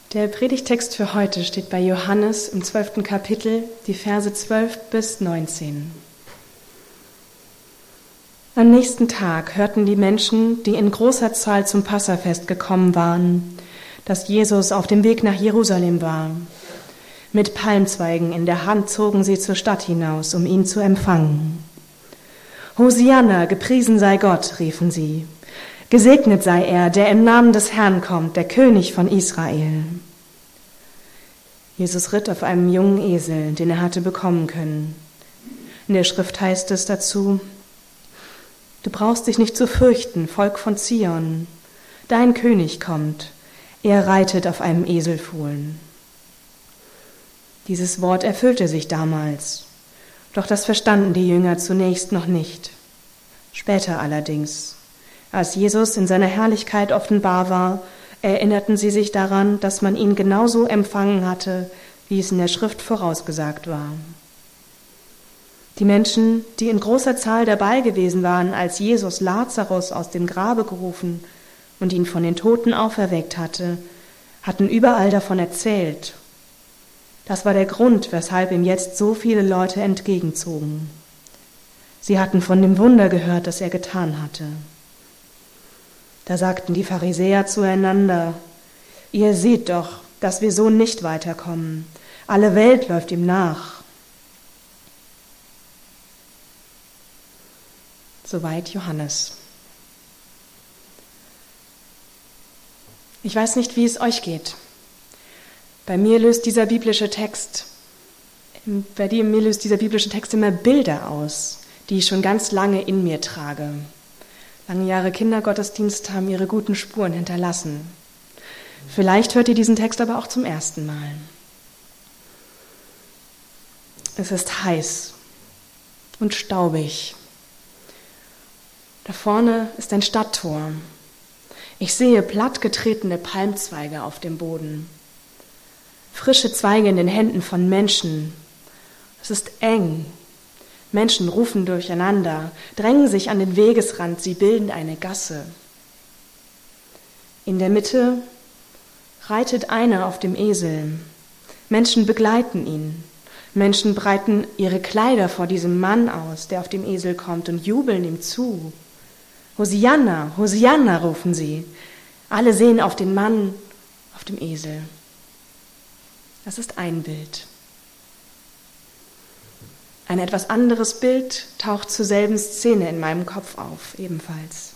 Der Predigtext für heute steht bei Johannes im 12. Kapitel, die Verse 12 bis 19. Am nächsten Tag hörten die Menschen, die in großer Zahl zum Passafest gekommen waren, dass Jesus auf dem Weg nach Jerusalem war. Mit Palmzweigen in der Hand zogen sie zur Stadt hinaus, um ihn zu empfangen. Hosianna, gepriesen sei Gott, riefen sie. Gesegnet sei er, der im Namen des Herrn kommt, der König von Israel. Jesus ritt auf einem jungen Esel, den er hatte bekommen können. In der Schrift heißt es dazu: Du brauchst dich nicht zu fürchten, Volk von Zion. Dein König kommt, er reitet auf einem Eselfohlen. Dieses Wort erfüllte sich damals, doch das verstanden die Jünger zunächst noch nicht. Später allerdings, als Jesus in seiner Herrlichkeit offenbar war, erinnerten sie sich daran, dass man ihn genauso empfangen hatte, wie es in der Schrift vorausgesagt war. Die Menschen, die in großer Zahl dabei gewesen waren, als Jesus Lazarus aus dem Grabe gerufen und ihn von den Toten auferweckt hatte, hatten überall davon erzählt. Das war der Grund, weshalb ihm jetzt so viele Leute entgegenzogen. Sie hatten von dem Wunder gehört, das er getan hatte. Da sagten die Pharisäer zueinander: Ihr seht doch, dass wir so nicht weiterkommen. Alle Welt läuft ihm nach. Soweit Johannes. Ich weiß nicht, wie es euch geht. Bei mir löst dieser biblische Text immer Bilder aus, die ich schon ganz lange in mir trage. Lange Jahre Kindergottesdienst haben ihre guten Spuren hinterlassen. Vielleicht hört ihr diesen Text aber auch zum ersten Mal. Es ist heiß und staubig. Da vorne ist ein Stadttor. Ich sehe plattgetretene Palmzweige auf dem Boden. Frische Zweige in den Händen von Menschen. Es ist eng. Menschen rufen durcheinander, drängen sich an den Wegesrand, sie bilden eine Gasse. In der Mitte reitet einer auf dem Esel. Menschen begleiten ihn. Menschen breiten ihre Kleider vor diesem Mann aus, der auf dem Esel kommt, und jubeln ihm zu. Hosianna, Hosianna, rufen sie. Alle sehen auf den Mann auf dem Esel. Das ist ein Bild. Ein etwas anderes Bild taucht zur selben Szene in meinem Kopf auf, ebenfalls.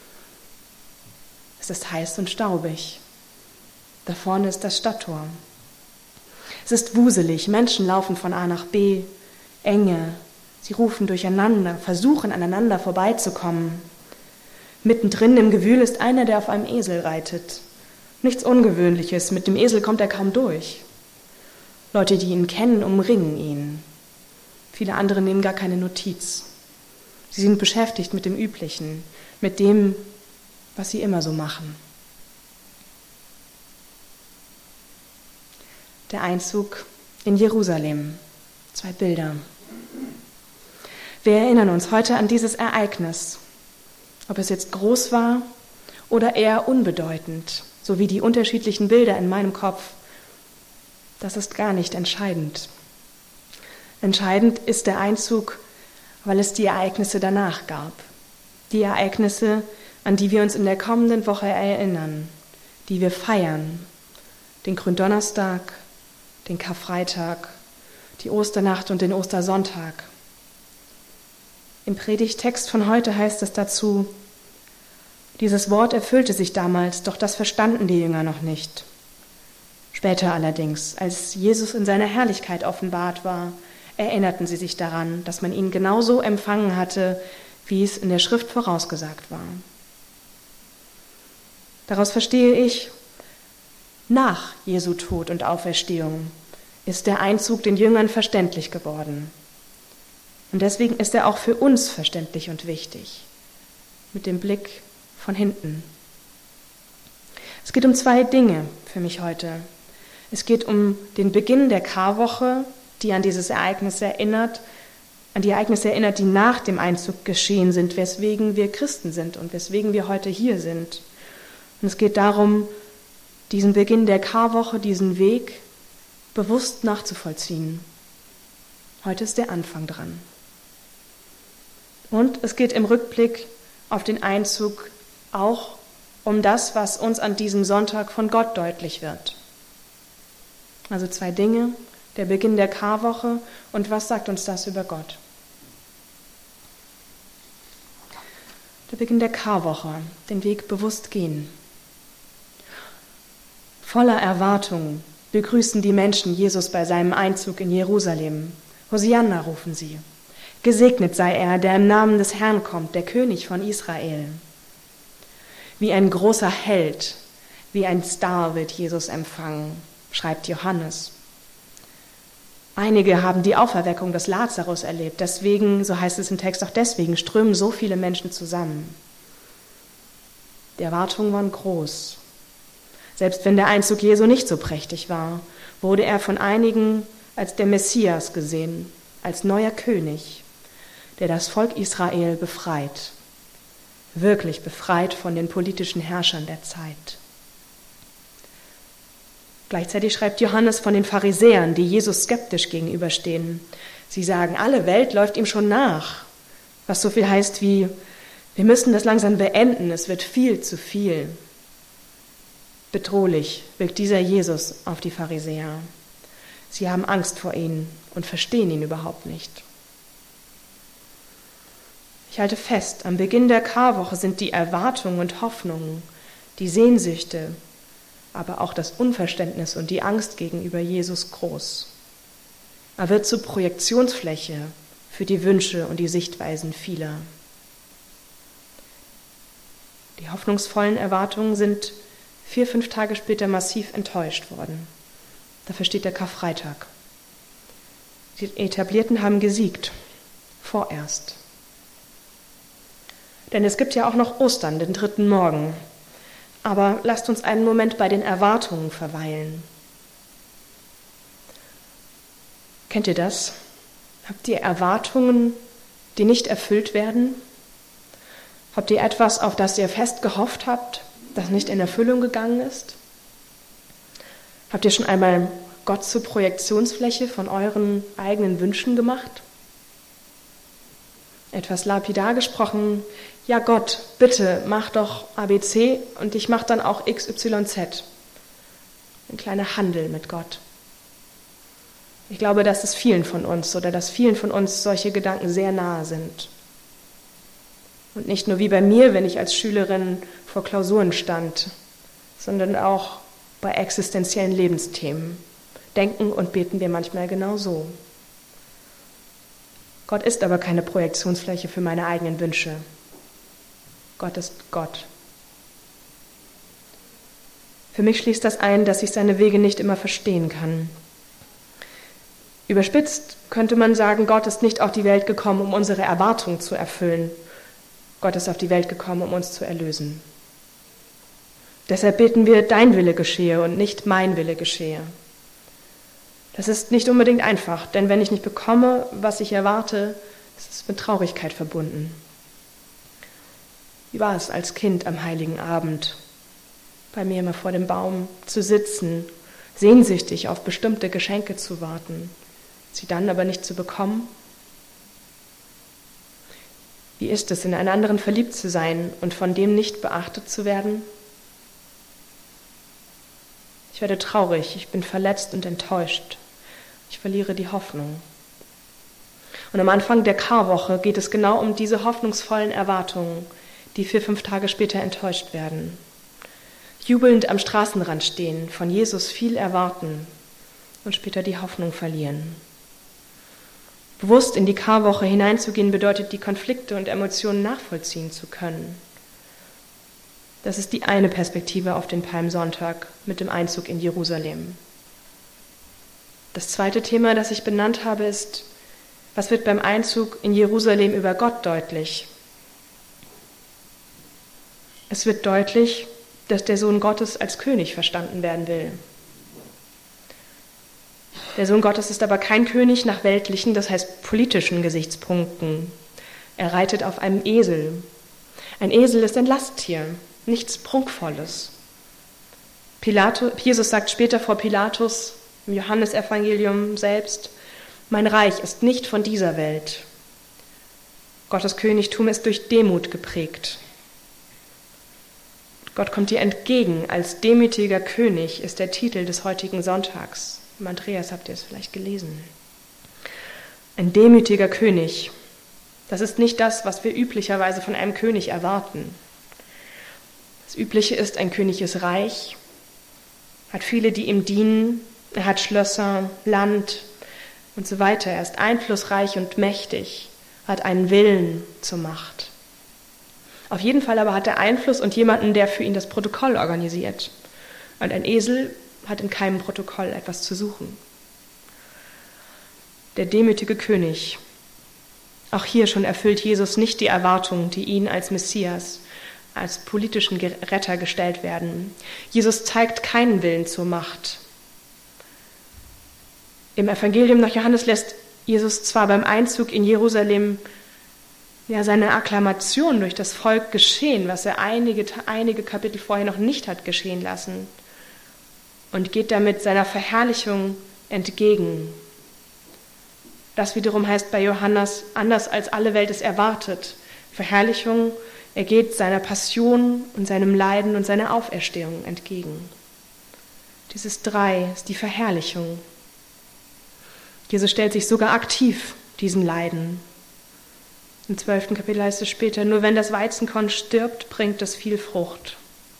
Es ist heiß und staubig. Da vorne ist das Stadttor. Es ist wuselig, Menschen laufen von A nach B, Enge. Sie rufen durcheinander, versuchen aneinander vorbeizukommen. Mittendrin im Gewühl ist einer, der auf einem Esel reitet. Nichts Ungewöhnliches, mit dem Esel kommt er kaum durch. Leute, die ihn kennen, umringen ihn. Viele andere nehmen gar keine Notiz. Sie sind beschäftigt mit dem Üblichen, mit dem, was sie immer so machen. Der Einzug in Jerusalem. 2 Bilder. Wir erinnern uns heute an dieses Ereignis, ob es jetzt groß war oder eher unbedeutend, so wie die unterschiedlichen Bilder in meinem Kopf. Das ist gar nicht entscheidend. Entscheidend ist der Einzug, weil es die Ereignisse danach gab. Die Ereignisse, an die wir uns in der kommenden Woche erinnern, die wir feiern. Den Gründonnerstag, den Karfreitag, die Osternacht und den Ostersonntag. Im Predigttext von heute heißt es dazu: Dieses Wort erfüllte sich damals, doch das verstanden die Jünger noch nicht. Später allerdings, als Jesus in seiner Herrlichkeit offenbart war, erinnerten sie sich daran, dass man ihn genauso empfangen hatte, wie es in der Schrift vorausgesagt war. Daraus verstehe ich, nach Jesu Tod und Auferstehung ist der Einzug den Jüngern verständlich geworden. Und deswegen ist er auch für uns verständlich und wichtig, mit dem Blick von hinten. Es geht um 2 Dinge für mich heute. Es geht um den Beginn der Karwoche, die an dieses Ereignis erinnert, an die Ereignisse erinnert, die nach dem Einzug geschehen sind, weswegen wir Christen sind und weswegen wir heute hier sind. Und es geht darum, diesen Beginn der Karwoche, diesen Weg bewusst nachzuvollziehen. Heute ist der Anfang dran. Und es geht im Rückblick auf den Einzug auch um das, was uns an diesem Sonntag von Gott deutlich wird. Also 2 Dinge, der Beginn der Karwoche und was sagt uns das über Gott? Der Beginn der Karwoche, den Weg bewusst gehen. Voller Erwartung begrüßen die Menschen Jesus bei seinem Einzug in Jerusalem. Hosianna rufen sie. Gesegnet sei er, der im Namen des Herrn kommt, der König von Israel. Wie ein großer Held, wie ein Star wird Jesus empfangen, schreibt Johannes. Einige haben die Auferweckung des Lazarus erlebt. Deswegen, so heißt es im Text, auch deswegen strömen so viele Menschen zusammen. Die Erwartungen waren groß. Selbst wenn der Einzug Jesu nicht so prächtig war, wurde er von einigen als der Messias gesehen, als neuer König, der das Volk Israel befreit, wirklich befreit von den politischen Herrschern der Zeit. Gleichzeitig schreibt Johannes von den Pharisäern, die Jesus skeptisch gegenüberstehen. Sie sagen, alle Welt läuft ihm schon nach, was so viel heißt wie, wir müssen das langsam beenden, es wird viel zu viel. Bedrohlich wirkt dieser Jesus auf die Pharisäer. Sie haben Angst vor ihm und verstehen ihn überhaupt nicht. Ich halte fest, am Beginn der Karwoche sind die Erwartungen und Hoffnungen, die Sehnsüchte, aber auch das Unverständnis und die Angst gegenüber Jesus groß. Er wird zur Projektionsfläche für die Wünsche und die Sichtweisen vieler. Die hoffnungsvollen Erwartungen sind 4-5 Tage später massiv enttäuscht worden. Dafür steht der Karfreitag. Die Etablierten haben gesiegt, vorerst. Denn es gibt ja auch noch Ostern, den 3. Morgen. Aber lasst uns einen Moment bei den Erwartungen verweilen. Kennt ihr das? Habt ihr Erwartungen, die nicht erfüllt werden? Habt ihr etwas, auf das ihr fest gehofft habt, das nicht in Erfüllung gegangen ist? Habt ihr schon einmal Gott zur Projektionsfläche von euren eigenen Wünschen gemacht? Etwas lapidar gesprochen, ja Gott, bitte mach doch ABC und ich mach dann auch XYZ. Ein kleiner Handel mit Gott. Ich glaube, dass es vielen von uns oder dass vielen von uns solche Gedanken sehr nahe sind. Und nicht nur wie bei mir, wenn ich als Schülerin vor Klausuren stand, sondern auch bei existenziellen Lebensthemen. Denken und beten wir manchmal genau so. Gott ist aber keine Projektionsfläche für meine eigenen Wünsche. Gott ist Gott. Für mich schließt das ein, dass ich seine Wege nicht immer verstehen kann. Überspitzt könnte man sagen, Gott ist nicht auf die Welt gekommen, um unsere Erwartungen zu erfüllen. Gott ist auf die Welt gekommen, um uns zu erlösen. Deshalb beten wir, dein Wille geschehe und nicht mein Wille geschehe. Das ist nicht unbedingt einfach, denn wenn ich nicht bekomme, was ich erwarte, ist es mit Traurigkeit verbunden. Wie war es als Kind am Heiligen Abend, bei mir immer vor dem Baum zu sitzen, sehnsüchtig auf bestimmte Geschenke zu warten, sie dann aber nicht zu bekommen? Wie ist es, in einen anderen verliebt zu sein und von dem nicht beachtet zu werden? Ich werde traurig, ich bin verletzt und enttäuscht. Ich verliere die Hoffnung. Und am Anfang der Karwoche geht es genau um diese hoffnungsvollen Erwartungen, die 4-5 Tage später enttäuscht werden. Jubelnd am Straßenrand stehen, von Jesus viel erwarten und später die Hoffnung verlieren. Bewusst in die Karwoche hineinzugehen bedeutet, die Konflikte und Emotionen nachvollziehen zu können. Das ist die eine Perspektive auf den Palmsonntag mit dem Einzug in Jerusalem. Das zweite Thema, das ich benannt habe, ist, was wird beim Einzug in Jerusalem über Gott deutlich? Es wird deutlich, dass der Sohn Gottes als König verstanden werden will. Der Sohn Gottes ist aber kein König nach weltlichen, das heißt politischen Gesichtspunkten. Er reitet auf einem Esel. Ein Esel ist ein Lasttier, nichts Prunkvolles. Jesus sagt später vor Pilatus im Johannesevangelium selbst: Mein Reich ist nicht von dieser Welt. Gottes Königtum ist durch Demut geprägt. Gott kommt dir entgegen als demütiger König, ist der Titel des heutigen Sonntags. Im Andreas habt ihr es vielleicht gelesen. Ein demütiger König, das ist nicht das, was wir üblicherweise von einem König erwarten. Das Übliche ist, ein König ist reich, hat viele, die ihm dienen, er hat Schlösser, Land und so weiter. Er ist einflussreich und mächtig, hat einen Willen zur Macht. Auf jeden Fall aber hat er Einfluss und jemanden, der für ihn das Protokoll organisiert. Und ein Esel hat in keinem Protokoll etwas zu suchen. Der demütige König. Auch hier schon erfüllt Jesus nicht die Erwartungen, die ihn als Messias, als politischen Retter gestellt werden. Jesus zeigt keinen Willen zur Macht. Im Evangelium nach Johannes lässt Jesus zwar beim Einzug in Jerusalem seine Akklamation durch das Volk geschehen, was er einige Kapitel vorher noch nicht hat geschehen lassen, und geht damit seiner Verherrlichung entgegen. Das wiederum heißt bei Johannes, anders als alle Welt es erwartet, Verherrlichung, er geht seiner Passion und seinem Leiden und seiner Auferstehung entgegen. Dieses 3 ist die Verherrlichung. Jesus stellt sich sogar aktiv diesen Leiden. Im 12. Kapitel heißt es später: Nur wenn das Weizenkorn stirbt, bringt es viel Frucht.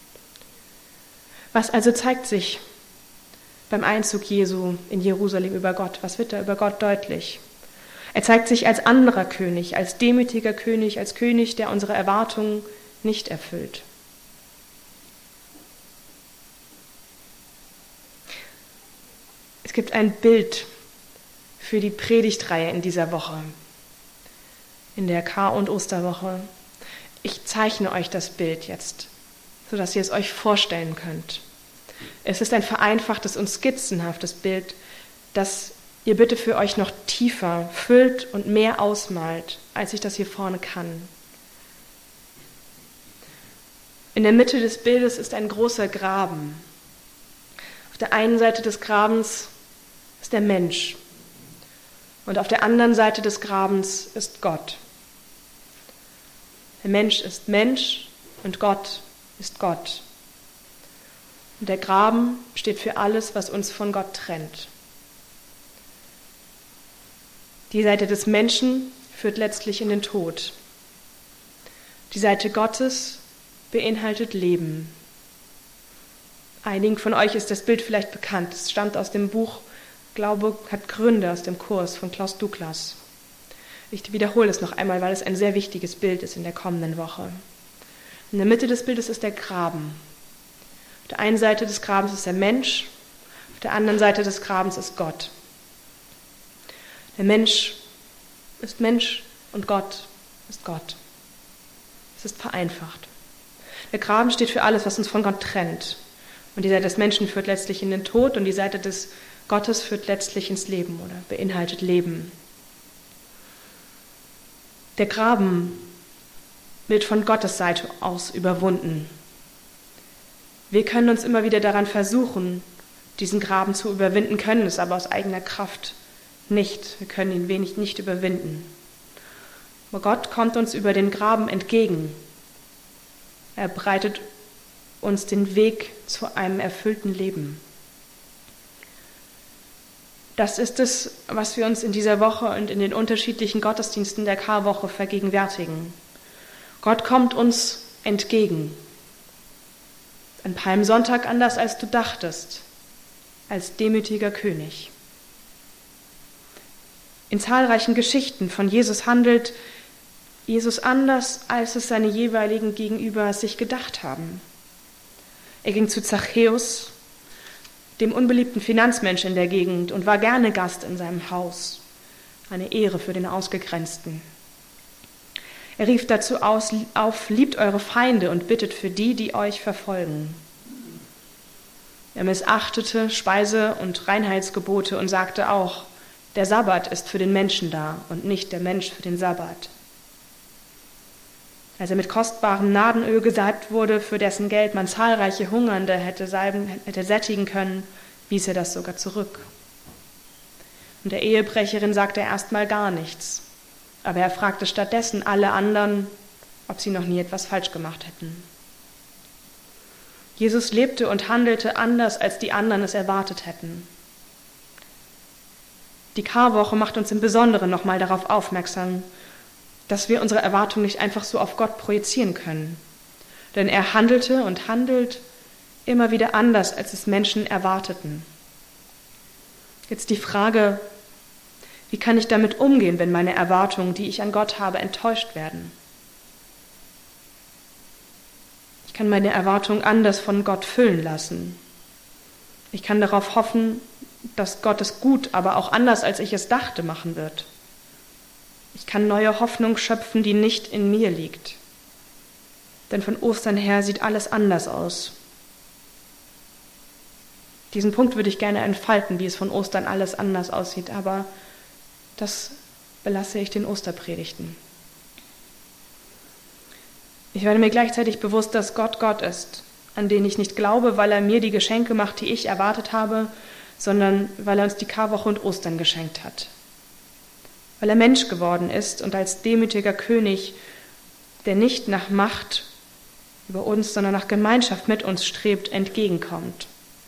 Was also zeigt sich beim Einzug Jesu in Jerusalem über Gott? Was wird da über Gott deutlich? Er zeigt sich als anderer König, als demütiger König, als König, der unsere Erwartungen nicht erfüllt. Es gibt ein Bild für die Predigtreihe in dieser Woche, in der Kar- und Osterwoche. Ich zeichne euch das Bild jetzt, sodass ihr es euch vorstellen könnt. Es ist ein vereinfachtes und skizzenhaftes Bild, das ihr bitte für euch noch tiefer füllt und mehr ausmalt, als ich das hier vorne kann. In der Mitte des Bildes ist ein großer Graben. Auf der einen Seite des Grabens ist der Mensch und auf der anderen Seite des Grabens ist Gott. Der Mensch ist Mensch und Gott ist Gott. Und der Graben steht für alles, was uns von Gott trennt. Die Seite des Menschen führt letztlich in den Tod. Die Seite Gottes beinhaltet Leben. Einigen von euch ist das Bild vielleicht bekannt. Es stammt aus dem Buch Glaube hat Gründe, aus dem Kurs von Klaus Douglas. Ich wiederhole es noch einmal, weil es ein sehr wichtiges Bild ist in der kommenden Woche. In der Mitte des Bildes ist der Graben. Auf der einen Seite des Grabens ist der Mensch, auf der anderen Seite des Grabens ist Gott. Der Mensch ist Mensch und Gott ist Gott. Es ist vereinfacht. Der Graben steht für alles, was uns von Gott trennt. Und die Seite des Menschen führt letztlich in den Tod und die Seite des Gottes führt letztlich ins Leben oder beinhaltet Leben. Der Graben wird von Gottes Seite aus überwunden. Wir können uns immer wieder daran versuchen, diesen Graben zu überwinden, können es aber aus eigener Kraft nicht. Wir können ihn nicht überwinden. Aber Gott kommt uns über den Graben entgegen. Er bereitet uns den Weg zu einem erfüllten Leben. Das ist es, was wir uns in dieser Woche und in den unterschiedlichen Gottesdiensten der Karwoche vergegenwärtigen. Gott kommt uns entgegen. An Palmsonntag anders, als du dachtest, als demütiger König. In zahlreichen Geschichten von Jesus handelt Jesus anders, als es seine jeweiligen Gegenüber sich gedacht haben. Er ging zu Zachäus, dem unbeliebten Finanzmensch in der Gegend, und war gerne Gast in seinem Haus. Eine Ehre für den Ausgegrenzten. Er rief dazu auf, liebt eure Feinde und bittet für die, die euch verfolgen. Er missachtete Speise- und Reinheitsgebote und sagte auch, der Sabbat ist für den Menschen da und nicht der Mensch für den Sabbat. Als er mit kostbarem Nadenöl gesalbt wurde, für dessen Geld man zahlreiche Hungernde hätte sättigen können, wies er das sogar zurück. Und der Ehebrecherin sagte er erstmal gar nichts, aber er fragte stattdessen alle anderen, ob sie noch nie etwas falsch gemacht hätten. Jesus lebte und handelte anders, als die anderen es erwartet hätten. Die Karwoche macht uns im Besonderen nochmal darauf aufmerksam, dass wir unsere Erwartungen nicht einfach so auf Gott projizieren können. Denn er handelte und handelt immer wieder anders, als es Menschen erwarteten. Jetzt die Frage, wie kann ich damit umgehen, wenn meine Erwartungen, die ich an Gott habe, enttäuscht werden? Ich kann meine Erwartungen anders von Gott füllen lassen. Ich kann darauf hoffen, dass Gott es gut, aber auch anders, als ich es dachte, machen wird. Ich kann neue Hoffnung schöpfen, die nicht in mir liegt. Denn von Ostern her sieht alles anders aus. Diesen Punkt würde ich gerne entfalten, wie es von Ostern alles anders aussieht, aber das belasse ich den Osterpredigten. Ich werde mir gleichzeitig bewusst, dass Gott Gott ist, an den ich nicht glaube, weil er mir die Geschenke macht, die ich erwartet habe, sondern weil er uns die Karwoche und Ostern geschenkt hat. Weil er Mensch geworden ist und als demütiger König, der nicht nach Macht über uns, sondern nach Gemeinschaft mit uns strebt, entgegenkommt.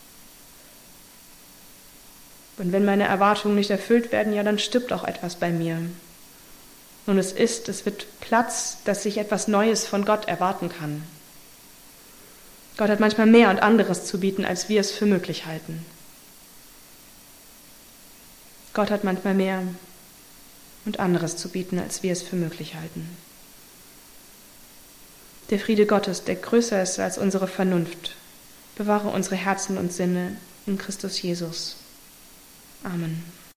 Und wenn meine Erwartungen nicht erfüllt werden, ja, dann stirbt auch etwas bei mir. Und es wird Platz, dass ich etwas Neues von Gott erwarten kann. Gott hat manchmal mehr und anderes zu bieten, als wir es für möglich halten. Gott hat manchmal mehr und anderes zu bieten, als wir es für möglich halten. Der Friede Gottes, der größer ist als unsere Vernunft, bewahre unsere Herzen und Sinne in Christus Jesus. Amen.